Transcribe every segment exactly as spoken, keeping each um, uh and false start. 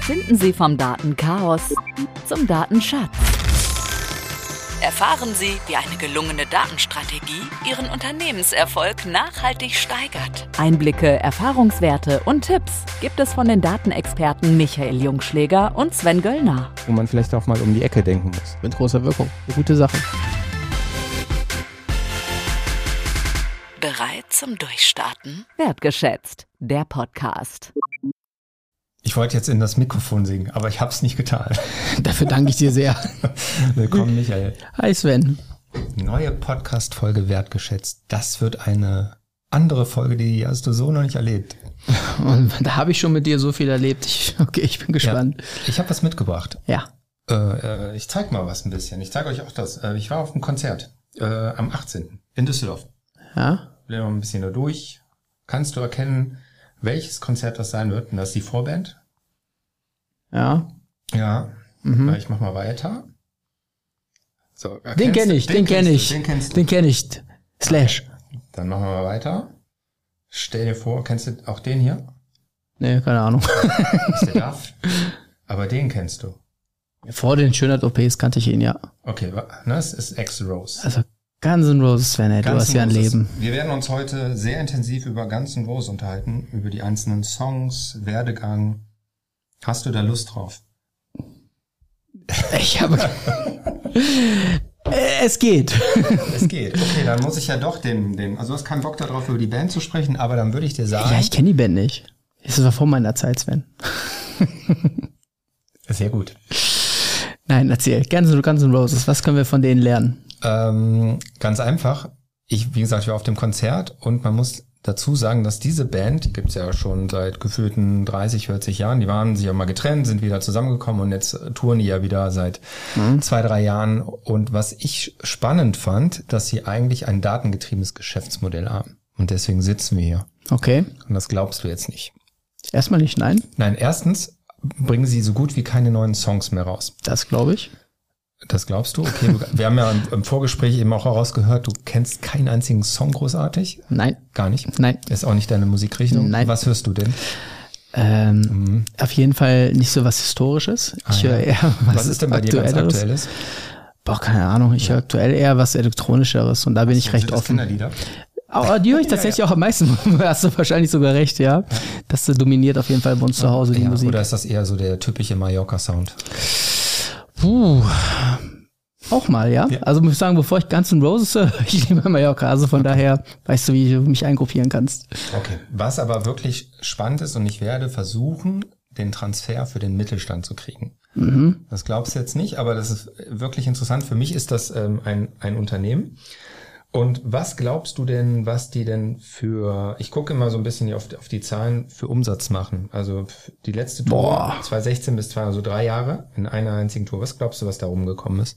Finden Sie vom Datenchaos zum Datenschatz. Erfahren Sie, wie eine gelungene Datenstrategie Ihren Unternehmenserfolg nachhaltig steigert. Einblicke, Erfahrungswerte und Tipps gibt es von den Datenexperten Michael Jungschläger und Sven Göllner. Wo man vielleicht auch mal um die Ecke denken muss. Mit großer Wirkung. Eine gute Sache. Bereit zum Durchstarten? Wertgeschätzt, der Podcast. Ich wollte jetzt in das Mikrofon singen, aber ich habe es nicht getan. Dafür danke ich dir sehr. Willkommen, Michael. Hi Sven. Neue Podcast-Folge Wertgeschätzt. Das wird eine andere Folge, die hast du so noch nicht erlebt. Und da habe ich schon mit dir so viel erlebt. Ich, okay, ich bin gespannt. Ja, ich habe was mitgebracht. Ja. Äh, ich zeige mal was ein bisschen. Ich zeige euch auch das. Äh, ich war auf einem Konzert äh, am achtzehnten in Düsseldorf. Ja. Wir noch ein bisschen da durch. Kannst du erkennen, welches Konzert das sein wird? Und das ist die Vorband. Ja. Ja. Mhm. Ich mach mal weiter. So, den kenne ich, den kenne ich. Den kennst du. Den kenne ich. Slash. Dann machen wir mal weiter. Stell dir vor, kennst du auch den hier? Nee, keine Ahnung. Ist der darf? Aber den kennst du. Vor den Schönheit-O Ps kannte ich ihn, ja. Okay, das ist Axl Rose. Also Guns N' Roses, Sven, ey, du hast ja ein Leben. Wir werden uns heute sehr intensiv über Guns N' Roses unterhalten, über die einzelnen Songs, Werdegang. Hast du da Lust drauf? Ich habe... Es geht. Es geht. Okay, dann muss ich ja doch den, den, also du hast keinen Bock darauf, über die Band zu sprechen, aber dann würde ich dir sagen... Ja, ich kenne die Band nicht. Das war vor meiner Zeit, Sven. Sehr gut. Nein, erzähl. Guns N' Roses, was können wir von denen lernen? Ähm, ganz einfach. Ich, wie gesagt, ich war auf dem Konzert und man muss dazu sagen, dass diese Band, die gibt's ja schon seit gefühlten dreißig, vierzig Jahren, die waren sich ja mal getrennt, sind wieder zusammengekommen und jetzt touren die ja wieder seit mhm. zwei, drei Jahren. Und was ich spannend fand, dass sie eigentlich ein datengetriebenes Geschäftsmodell haben. Und deswegen sitzen wir hier. Okay. Und das glaubst du jetzt nicht. Erstmal nicht, nein? Nein, erstens bringen sie so gut wie keine neuen Songs mehr raus. Das glaube ich. Das glaubst du? Okay, wir haben ja im Vorgespräch eben auch herausgehört, du kennst keinen einzigen Song großartig? Nein. Gar nicht? Nein. Ist auch nicht deine Musikrichtung? Nein. Was hörst du denn? Ähm, mhm. Auf jeden Fall nicht so was Historisches. Ah, ich ja. höre eher was, was ist denn bei dir ganz Aktuelles? Boah, keine Ahnung. Ich ja. höre aktuell eher was Elektronischeres und da bin was ich recht offen. Kinderlieder? Aber die höre ich tatsächlich ja, ja. auch am meisten. Hast du wahrscheinlich sogar recht, ja. ja. Das dominiert auf jeden Fall bei uns zu Hause die ja, Musik. Oder ist das eher so der typische Mallorca-Sound? Puh. Auch mal, ja? ja. Also muss ich sagen, bevor ich Guns N' Roses höre, ich nehme Mallorca. Also von okay. daher weißt du, wie du mich eingruppieren kannst. Okay. Was aber wirklich spannend ist und ich werde versuchen, den Transfer für den Mittelstand zu kriegen. Mhm. Das glaubst du jetzt nicht, aber das ist wirklich interessant. Für mich ist das ähm, ein, ein Unternehmen. Und was glaubst du denn, was die denn für, ich gucke immer so ein bisschen auf, auf die Zahlen, für Umsatz machen? Also die letzte Tour, Boah. zwanzig sechzehn bis zwei, also drei Jahre in einer einzigen Tour. Was glaubst du, was da rumgekommen ist?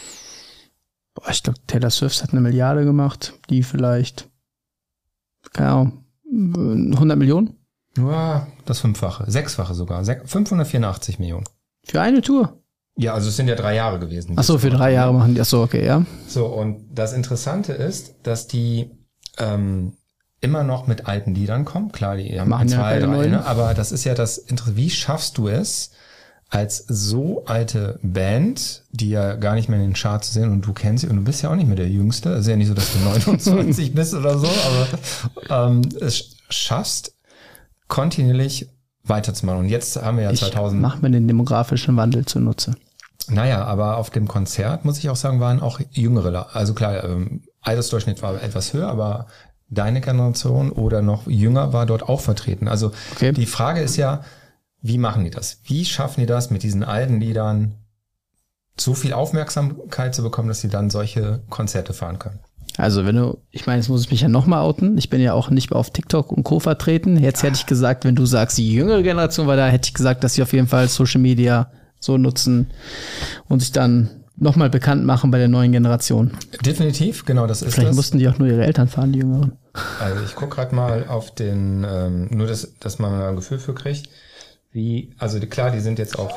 Boah, ich glaube, Taylor Swift hat eine Milliarde gemacht, die vielleicht, keine Ahnung, hundert Millionen? Ja, das Fünffache, Sechsfache sogar, fünfhundertvierundachtzig Millionen. Für eine Tour? Ja, also es sind ja drei Jahre gewesen. Ach so, für drei Jahre machen die. Ach so, okay, ja. So, und das Interessante ist, dass die ähm, immer noch mit alten Liedern kommen. Klar, die haben machen zwei, ja drei, ne? Aber das ist ja das Interessante. Wie schaffst du es, als so alte Band, die ja gar nicht mehr in den Charts zu sehen und du kennst sie und du bist ja auch nicht mehr der Jüngste, also ja nicht so, dass du neunundzwanzig bist oder so, aber ähm, es schaffst, kontinuierlich weiterzumachen. Und jetzt haben wir ja zweitausend. Ich mach mir den demografischen Wandel zunutze. Naja, aber auf dem Konzert, muss ich auch sagen, waren auch jüngere. Also klar, ähm, Altersdurchschnitt war etwas höher, aber deine Generation oder noch jünger war dort auch vertreten. Also okay. Die Frage ist ja, wie machen die das? Wie schaffen die das, mit diesen alten Liedern so viel Aufmerksamkeit zu bekommen, dass sie dann solche Konzerte fahren können? Also wenn du, ich meine, jetzt muss ich mich ja nochmal outen. Ich bin ja auch nicht mehr auf TikTok und Co. vertreten. Jetzt hätte ich gesagt, wenn du sagst, die jüngere Generation war da, hätte ich gesagt, dass sie auf jeden Fall Social Media so nutzen und sich dann nochmal bekannt machen bei der neuen Generation. Definitiv, genau, das ist Vielleicht das. mussten die auch nur ihre Eltern fahren, die Jüngeren. Also ich gucke gerade mal auf den, ähm, nur dass, dass man ein Gefühl für kriegt, wie, also die, klar, die sind jetzt auf,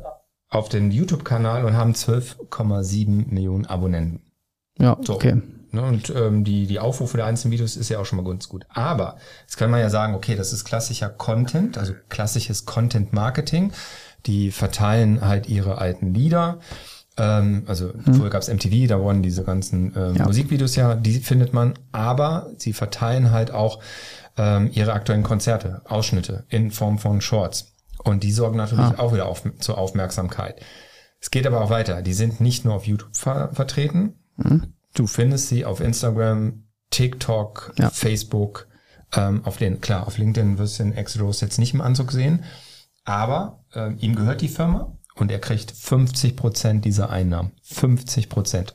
auf den YouTube-Kanal und haben zwölf Komma sieben Millionen Abonnenten. Ja, so. okay. Ne? Und ähm, die, die Aufrufe der einzelnen Videos ist ja auch schon mal ganz gut. Aber jetzt kann man ja sagen, okay, das ist klassischer Content, also klassisches Content-Marketing. Die verteilen halt ihre alten Lieder. Ähm, also hm. früher gab es M T V, da wurden diese ganzen ähm, ja. Musikvideos ja, die findet man. Aber sie verteilen halt auch ähm, ihre aktuellen Konzerte, Ausschnitte in Form von Shorts. Und die sorgen natürlich ah. auch wieder auf, zur Aufmerksamkeit. Es geht aber auch weiter. Die sind nicht nur auf YouTube ver- vertreten. Mhm. Du findest sie auf Instagram, TikTok, ja. Facebook, ähm, auf den, klar, auf LinkedIn wirst du den X-Rose jetzt nicht im Anzug sehen. Aber äh, ihm gehört die Firma und er kriegt fünfzig Prozent dieser Einnahmen. fünfzig Prozent.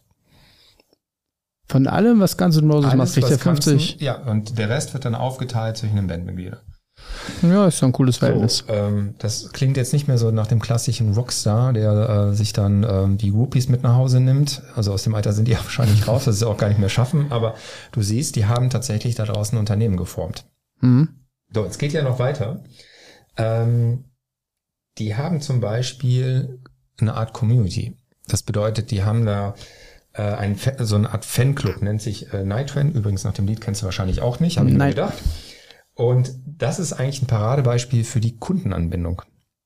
Von allem, was Guns N' Roses macht, kriegt er fünfzig. Ganzen, ja, und der Rest wird dann aufgeteilt zwischen den Bandmitgliedern. Ja, ist so ein cooles Verhältnis. So, ähm, das klingt jetzt nicht mehr so nach dem klassischen Rockstar, der äh, sich dann ähm, die Groupies mit nach Hause nimmt. Also aus dem Alter sind die ja wahrscheinlich raus, das ist auch gar nicht mehr schaffen. Aber du siehst, die haben tatsächlich da draußen ein Unternehmen geformt. Mhm. So, es geht ja noch weiter. Ähm, die haben zum Beispiel eine Art Community. Das bedeutet, die haben da äh, ein, so eine Art Fanclub, nennt sich äh, Night Train. Übrigens nach dem Lied kennst du wahrscheinlich auch nicht, habe ich mir gedacht. Und das ist eigentlich ein Paradebeispiel für die Kundenanbindung.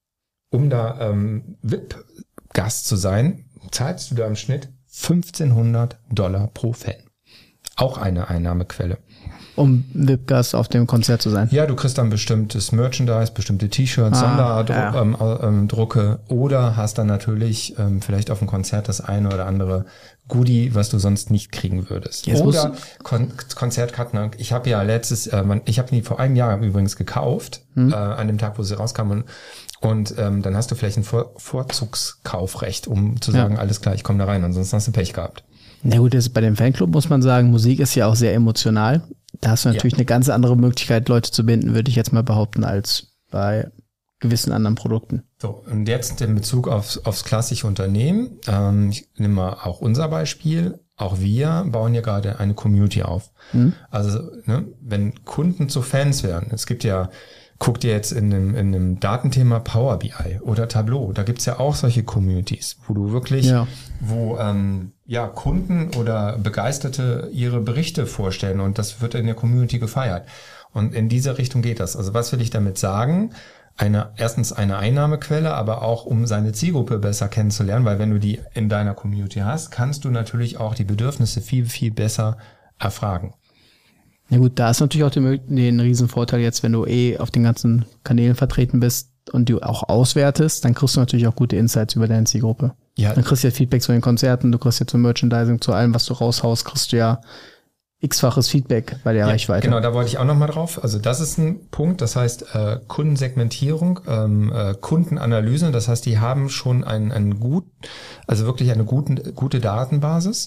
Um da ähm, V I P-Gast zu sein, zahlst du da im Schnitt fünfzehnhundert Dollar pro Fan. Auch eine Einnahmequelle. Um V I P-Gast auf dem Konzert zu sein? Ja, du kriegst dann bestimmtes Merchandise, bestimmte T-Shirts, ah, Sonderdrucke ja. ähm, ähm, oder hast dann natürlich ähm, vielleicht auf dem Konzert das eine oder andere Goodie, was du sonst nicht kriegen würdest. Jetzt oder Kon- Konzertkarten. Ich habe ja letztes, äh, man, ich habe die vor einem Jahr übrigens gekauft, hm. äh, an dem Tag, wo sie rauskamen. Und ähm, dann hast du vielleicht ein Vor- Vorzugskaufrecht, um zu sagen, ja. alles klar, ich komme da rein, ansonsten hast du Pech gehabt. Na gut, das bei dem Fanclub muss man sagen, Musik ist ja auch sehr emotional. Da hast du natürlich ja. eine ganz andere Möglichkeit, Leute zu binden, würde ich jetzt mal behaupten, als bei gewissen anderen Produkten. So, und jetzt in Bezug aufs, aufs klassische Unternehmen, ähm, ich nehme mal auch unser Beispiel, auch wir bauen ja gerade eine Community auf. Mhm. Also, ne, wenn Kunden zu Fans werden, es gibt ja, guck dir jetzt in dem, in dem Datenthema Power B I oder Tableau, da gibt's ja auch solche Communities, wo du wirklich, ja. wo ähm, ja Kunden oder Begeisterte ihre Berichte vorstellen und das wird in der Community gefeiert. Und in diese Richtung geht das. Also was will ich damit sagen? Eine, erstens eine Einnahmequelle, aber auch um seine Zielgruppe besser kennenzulernen, weil wenn du die in deiner Community hast, kannst du natürlich auch die Bedürfnisse viel, viel besser erfragen. Ja gut, da ist natürlich auch den, den Riesenvorteil jetzt, wenn du eh auf den ganzen Kanälen vertreten bist und du auch auswertest, dann kriegst du natürlich auch gute Insights über deine Zielgruppe. Ja. Dann kriegst du ja Feedback zu den Konzerten, du kriegst ja zum Merchandising, zu allem, was du raushaust, kriegst du ja x-faches Feedback bei der ja, Reichweite. Genau, da wollte ich auch nochmal drauf. Also das ist ein Punkt, das heißt äh, Kundensegmentierung, ähm, äh, Kundenanalyse, das heißt, die haben schon einen, einen gut, also wirklich eine guten, gute Datenbasis.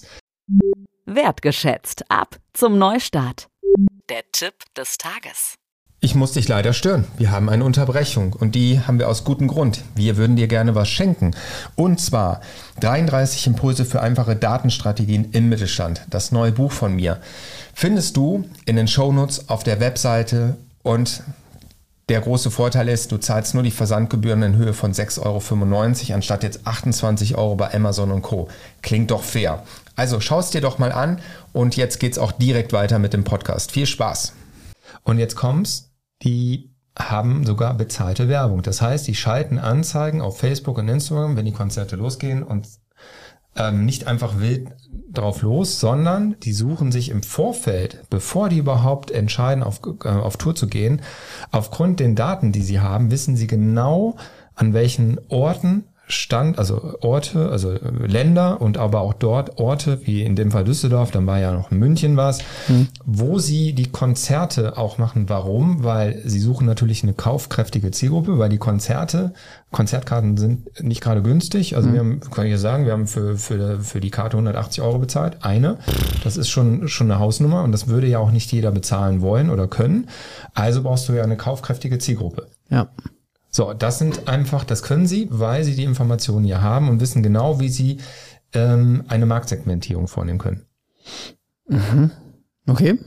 Wertgeschätzt ab zum Neustart. Der Tipp des Tages. Ich muss dich leider stören. Wir haben eine Unterbrechung und die haben wir aus gutem Grund. Wir würden dir gerne was schenken. Und zwar dreiunddreißig Impulse für einfache Datenstrategien im Mittelstand. Das neue Buch von mir findest du in den Shownotes auf der Webseite und der große Vorteil ist, du zahlst nur die Versandgebühren in Höhe von sechs Euro fünfundneunzig anstatt jetzt achtundzwanzig Euro bei Amazon und Co. Klingt doch fair. Also schau es dir doch mal an und jetzt geht's auch direkt weiter mit dem Podcast. Viel Spaß. Und jetzt kommt's. Die haben sogar bezahlte Werbung. Das heißt, die schalten Anzeigen auf Facebook und Instagram, wenn die Konzerte losgehen und ähm, nicht einfach wild drauf los, sondern die suchen sich im Vorfeld, bevor die überhaupt entscheiden, auf, äh, auf Tour zu gehen, aufgrund den Daten, die sie haben, wissen sie genau, an welchen Orten Stand, also Orte, also Länder und aber auch dort Orte, wie in dem Fall Düsseldorf, dann war ja noch München was, mhm. wo sie die Konzerte auch machen. Warum? Weil sie suchen natürlich eine kaufkräftige Zielgruppe, weil die Konzerte, Konzertkarten sind nicht gerade günstig. Also mhm. wir haben, kann ich ja sagen, wir haben für, für, für die Karte hundertachtzig Euro bezahlt. Eine. Das ist schon, schon eine Hausnummer und das würde ja auch nicht jeder bezahlen wollen oder können. Also brauchst du ja eine kaufkräftige Zielgruppe. Ja. So, das sind einfach, das können sie, weil sie die Informationen hier haben und wissen genau, wie sie ähm, eine Marktsegmentierung vornehmen können. Mhm. Okay.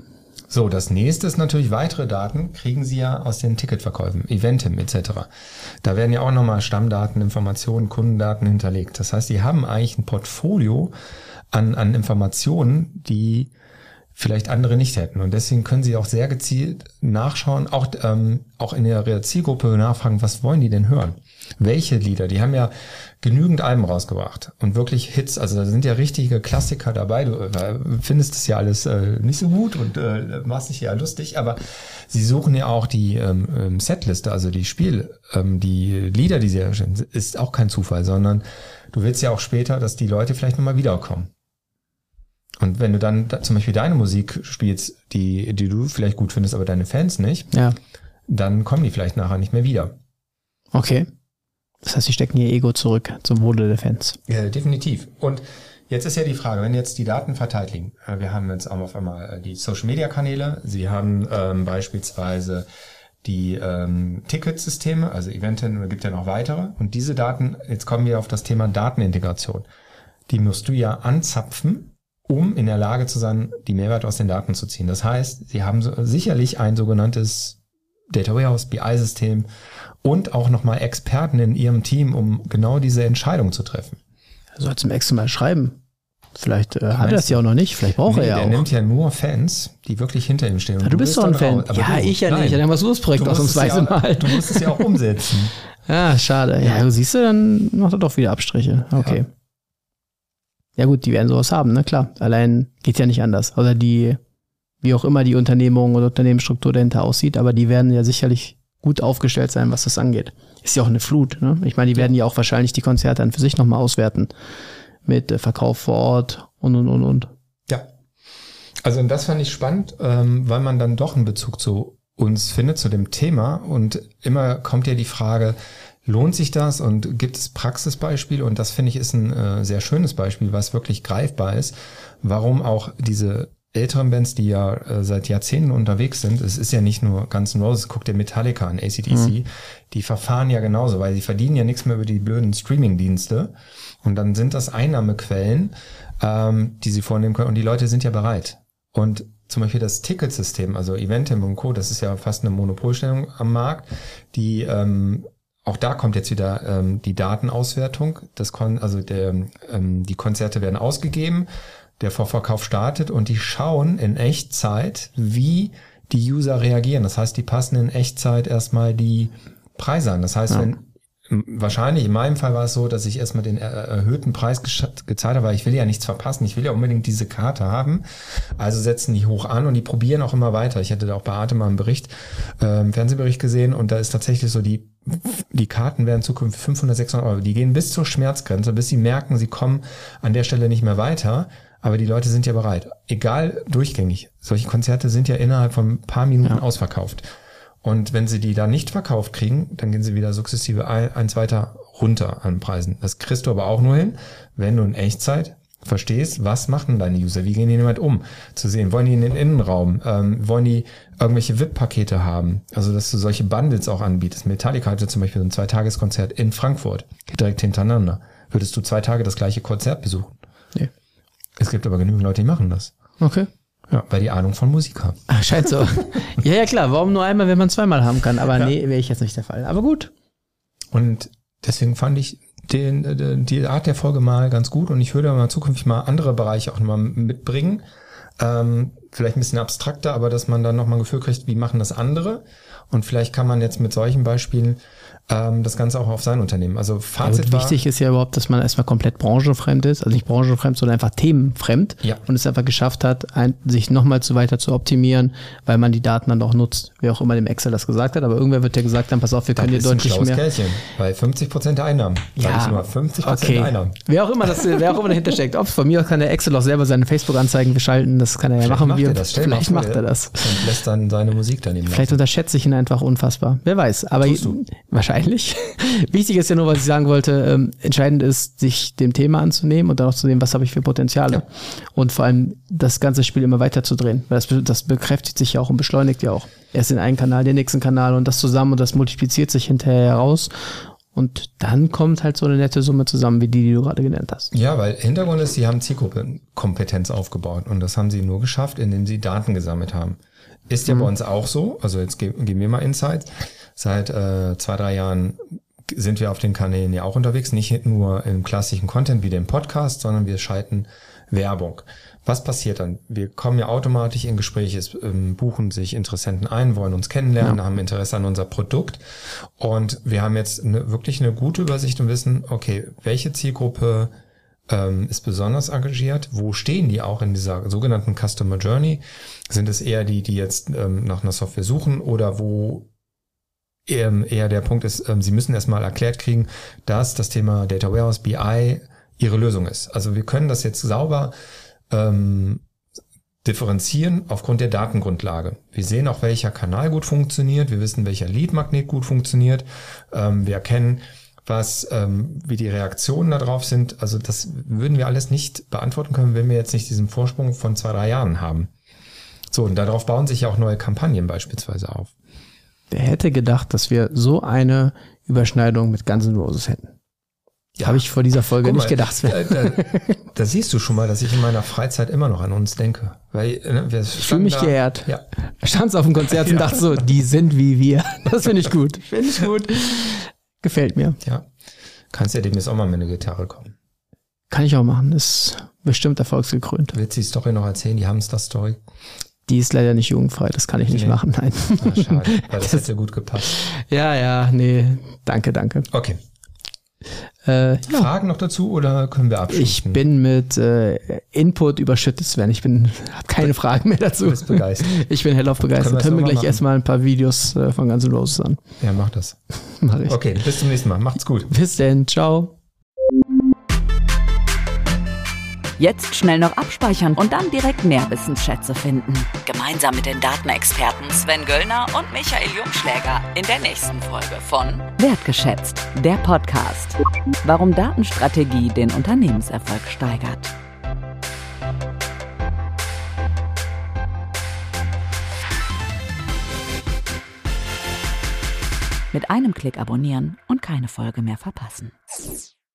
So, das nächste ist natürlich, weitere Daten kriegen Sie ja aus den Ticketverkäufen, Eventim et cetera. Da werden ja auch nochmal Stammdaten, Informationen, Kundendaten hinterlegt. Das heißt, Sie haben eigentlich ein Portfolio an, an Informationen, die vielleicht andere nicht hätten. Und deswegen können Sie auch sehr gezielt nachschauen, auch, ähm, auch in Ihrer Zielgruppe nachfragen, was wollen die denn hören? Welche Lieder? Die haben ja genügend Alben rausgebracht und wirklich Hits. Also da sind ja richtige Klassiker dabei. Du äh, findest das ja alles äh, nicht so gut und äh, machst dich ja lustig, aber sie suchen ja auch die ähm, Setliste, also die Spiel, ähm, die Lieder, die sie erstellen, ist auch kein Zufall, sondern du willst ja auch später, dass die Leute vielleicht nochmal wiederkommen. Und wenn du dann da zum Beispiel deine Musik spielst, die, die du vielleicht gut findest, aber deine Fans nicht, ja, dann kommen die vielleicht nachher nicht mehr wieder. Okay. Das heißt, sie stecken ihr Ego zurück zum Wohle der Fans. Ja, definitiv. Und jetzt ist ja die Frage, wenn jetzt die Daten verteilt liegen, wir haben jetzt auch auf einmal die Social-Media-Kanäle, Sie haben ähm, beispielsweise die ähm, Ticketsysteme, also Eventim, gibt ja noch weitere. Und diese Daten, jetzt kommen wir auf das Thema Datenintegration. Die musst du ja anzapfen, um in der Lage zu sein, die Mehrwerte aus den Daten zu ziehen. Das heißt, Sie haben so, sicherlich ein sogenanntes Data Warehouse, B I-System und auch nochmal Experten in Ihrem Team, um genau diese Entscheidung zu treffen. Er soll zum Extra mal schreiben. Vielleicht äh, hat er das ja auch noch nicht, vielleicht braucht nee, er ja der auch. Der nimmt ja nur Fans, die wirklich hinter ihm stehen. Und ja, du, du bist doch ein Fan. Auch, ja, du, ich ja nein, nicht. Dann haben wir so das Projekt ausnahmsweise ja, mal. Du musst es ja auch umsetzen. Ja, schade. Ja, ja, siehst du, dann macht er doch wieder Abstriche. Okay. Ja. Ja gut, die werden sowas haben, ne, klar. Allein geht ja nicht anders. Oder die, wie auch immer die Unternehmung oder Unternehmensstruktur dahinter aussieht, aber die werden ja sicherlich gut aufgestellt sein, was das angeht. Ist ja auch eine Flut, ne? Ich meine, die werden ja auch wahrscheinlich die Konzerte dann für sich nochmal auswerten. Mit äh, Verkauf vor Ort und, und, und, und. Ja. Also das fand ich spannend, ähm, weil man dann doch einen Bezug zu uns findet, zu dem Thema. Und immer kommt ja die Frage, lohnt sich das und gibt es Praxisbeispiele? Und das, finde ich, ist ein äh, sehr schönes Beispiel, was wirklich greifbar ist, warum auch diese älteren Bands, die ja äh, seit Jahrzehnten unterwegs sind, es ist ja nicht nur Guns N' Roses, guck dir Metallica an, A C D C, mhm. die verfahren ja genauso, weil sie verdienen ja nichts mehr über die blöden Streaming-Dienste und dann sind das Einnahmequellen, ähm, die sie vornehmen können und die Leute sind ja bereit. Und zum Beispiel das Ticketsystem, also Eventim und Co., das ist ja fast eine Monopolstellung am Markt, die ähm, auch da kommt jetzt wieder ähm, die Datenauswertung. Das Kon- also der, ähm, die Konzerte werden ausgegeben, der Vorverkauf startet und die schauen in Echtzeit, wie die User reagieren. Das heißt, die passen in Echtzeit erstmal die Preise an. Das heißt, ja. wenn wahrscheinlich in meinem Fall war es so, dass ich erstmal den erhöhten Preis gezahlt habe, weil ich will ja nichts verpassen. Ich will ja unbedingt diese Karte haben. Also setzen die hoch an und die probieren auch immer weiter. Ich hatte da auch bei Arte mal einen Bericht, äh, einen Fernsehbericht gesehen und da ist tatsächlich so, die die Karten werden in Zukunft fünfhundert, sechshundert Euro. Die gehen bis zur Schmerzgrenze, bis sie merken, sie kommen an der Stelle nicht mehr weiter. Aber die Leute sind ja bereit. Egal, durchgängig. Solche Konzerte sind ja innerhalb von ein paar Minuten ja. ausverkauft. Und wenn sie die da nicht verkauft kriegen, dann gehen sie wieder sukzessive eins weiter runter an Preisen. Das kriegst du aber auch nur hin, wenn du in Echtzeit verstehst, was machen deine User, wie gehen die damit um, zu sehen, wollen die in den Innenraum, ähm, wollen die irgendwelche V I P-Pakete haben, also dass du solche Bundles auch anbietest. Metallica hatte zum Beispiel so ein Zwei-Tages-Konzert in Frankfurt, direkt hintereinander. Würdest du zwei Tage das gleiche Konzert besuchen? Nee. Es gibt aber genügend Leute, die machen das. Okay. Ja, weil die Ahnung von Musik haben. Ach, scheint so. Ja, ja, klar. Warum nur einmal, wenn man zweimal haben kann? Aber ja. nee, wäre ich jetzt nicht der Fall. Aber gut. Und deswegen fand ich den, die Art der Folge mal ganz gut und ich würde mal zukünftig mal andere Bereiche auch nochmal mitbringen. Ähm, vielleicht ein bisschen abstrakter, aber dass man dann nochmal ein Gefühl kriegt, wie machen das andere? Und vielleicht kann man jetzt mit solchen Beispielen ähm, das Ganze auch auf sein Unternehmen. Also Fazit ja, war, wichtig ist ja überhaupt, dass man erstmal komplett branchenfremd ist. Also nicht branchenfremd, sondern einfach themenfremd. Ja. Und es einfach geschafft hat, ein, sich nochmal zu weiter zu optimieren, weil man die Daten dann auch nutzt. Wer auch immer dem Excel das gesagt hat. Aber irgendwer wird ja gesagt haben, pass auf, wir können hier deutlich mehr. Kerlchen, weil fünfzig Prozent der Einnahmen. Ja. Ich nur fünfzig Prozent okay. der Einnahmen. Wer auch immer das, wer auch immer dahinter steckt. Ob von mir kann der Excel auch selber seine Facebook-Anzeigen geschalten. Das kann er ja Vielleicht machen. Macht Wir, er das. vielleicht macht er das. Und lässt dann seine Musik daneben. Vielleicht unterschätze ich ihn einfach unfassbar. Wer weiß. Aber Tust du. Wahrscheinlich. Wichtig ist ja nur, was ich sagen wollte, ähm, entscheidend ist, sich dem Thema anzunehmen und dann auch zu sehen, was habe ich für Potenziale. Ja. Und vor allem das ganze Spiel immer weiter zu drehen. Weil das, das bekräftigt sich ja auch und beschleunigt ja auch. Erst den einen Kanal, den nächsten Kanal und das zusammen und das multipliziert sich hinterher heraus. Und dann kommt halt so eine nette Summe zusammen, wie die, die du gerade genannt hast. Ja, weil Hintergrund ist, sie haben Zielgruppenkompetenz aufgebaut und das haben sie nur geschafft, indem sie Daten gesammelt haben. Ist ja Mhm. bei uns auch so. Also jetzt ge- geben wir mal Insights. Seit äh, zwei, drei Jahren sind wir auf den Kanälen ja auch unterwegs. Nicht nur im klassischen Content wie dem Podcast, sondern wir schalten Werbung. Was passiert dann? Wir kommen ja automatisch in Gespräche, es ähm, buchen sich Interessenten ein, wollen uns kennenlernen, Ja. haben Interesse an unser Produkt. Und wir haben jetzt eine, wirklich eine gute Übersicht und wissen, okay, welche Zielgruppe ähm, ist besonders engagiert? Wo stehen die auch in dieser sogenannten Customer Journey? Sind es eher die, die jetzt ähm, nach einer Software suchen oder wo ähm, eher der Punkt ist, ähm, sie müssen erstmal erklärt kriegen, dass das Thema Data Warehouse, B I ihre Lösung ist. Also wir können das jetzt sauber ähm, differenzieren aufgrund der Datengrundlage. Wir sehen auch, welcher Kanal gut funktioniert. Wir wissen, welcher Lead-Magnet gut funktioniert. Ähm, wir erkennen, was, ähm, wie die Reaktionen darauf sind. Also das würden wir alles nicht beantworten können, wenn wir jetzt nicht diesen Vorsprung von zwei, drei Jahren haben. So, und darauf bauen sich ja auch neue Kampagnen beispielsweise auf. Wer hätte gedacht, dass wir so eine Überschneidung mit Guns N' Roses hätten? Ja. Habe ich vor dieser Folge Guck nicht mal, gedacht. Da, da, da siehst du schon mal, dass ich in meiner Freizeit immer noch an uns denke. Weil äh, wir Ich fühle mich da, geehrt. Ja. Stand's auf dem Konzert und Ja. dachte so, die sind wie wir. Das finde ich gut. Finde ich gut. Gefällt mir. Ja. Kannst ja demnächst auch mal mit einer Gitarre kommen. Kann ich auch machen. Ist bestimmt erfolgsgekrönt. Willst du die Story noch erzählen, die Hamster-Story? Die ist leider nicht jugendfrei. Das kann ich nicht Nee. machen. Nein. Ah, schade, weil das, Das- hätte gut gepasst. Ja, ja, nee. Danke, danke. Okay. Äh, ja. Fragen noch dazu oder können wir abschließen? Ich bin mit äh, Input überschüttet, Sven. Ich bin, habe keine Fragen mehr dazu. Du bist begeistert. Ich bin hellauf begeistert. Können wir Hören wir das gleich nochmal erstmal ein paar Videos äh, von Guns N' Roses an. Ja, mach das. Mach ich. Okay, bis zum nächsten Mal. Macht's gut. Bis denn. Ciao. Jetzt schnell noch abspeichern und dann direkt mehr Wissensschätze finden. Gemeinsam mit den Datenexperten Sven Göllner und Michael Jungschläger in der nächsten Folge von Wertgeschätzt, der Podcast. Warum Datenstrategie den Unternehmenserfolg steigert. Mit einem Klick abonnieren und keine Folge mehr verpassen.